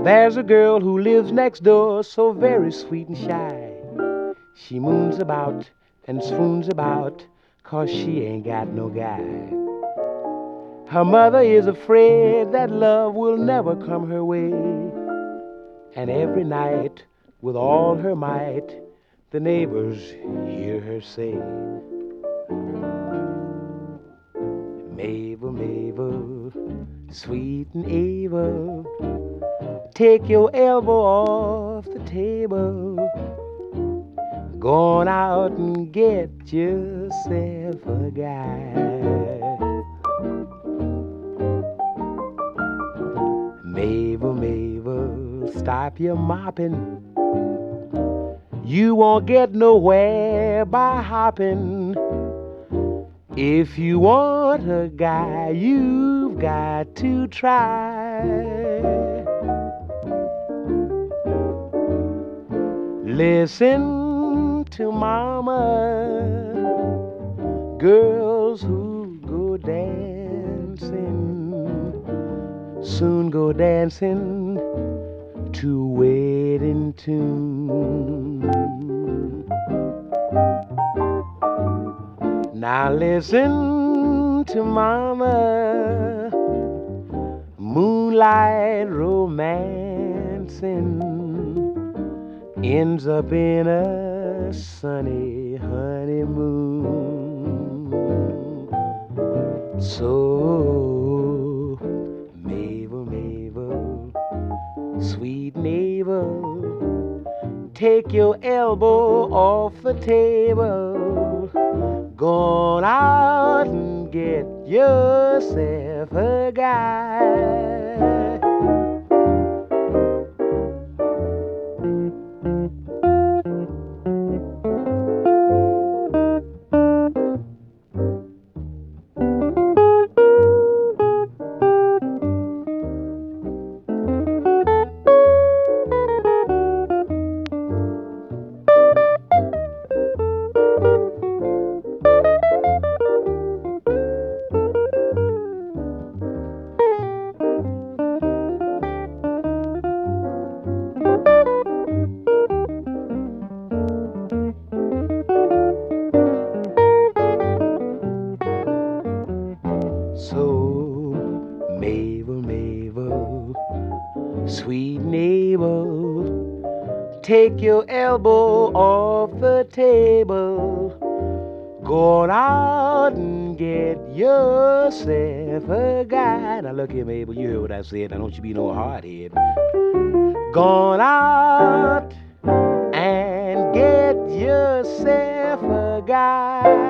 There's a girl who lives next door, so very sweet and shy. She moons about and swoons about, 'cause she ain't got no guy. Her mother is afraid that love will never come her way. And every night, with all her might, the neighbors hear her say, Mabel, Mabel, sweet and Ava, take your elbow off the table. Go on out and get yourself a guy. Mabel, Mabel, stop your mopping. You won't get nowhere by hopping. If you want a guy, you've got to try. Listen to mama, girls who go dancing soon go dancing to wedding tune. Now listen to mama, moonlight romancing ends up in a sunny honeymoon. So, Mabel, Mabel, sweet neighbor, take your elbow off the table. Go on out and get yourself a guy. So, Mabel, Mabel, sweet neighbor, take your elbow off the table. Go on out and get yourself a guy. Now look here, Mabel, you heard what I said. Now don't you be no hardhead. Go on out and get yourself a guy.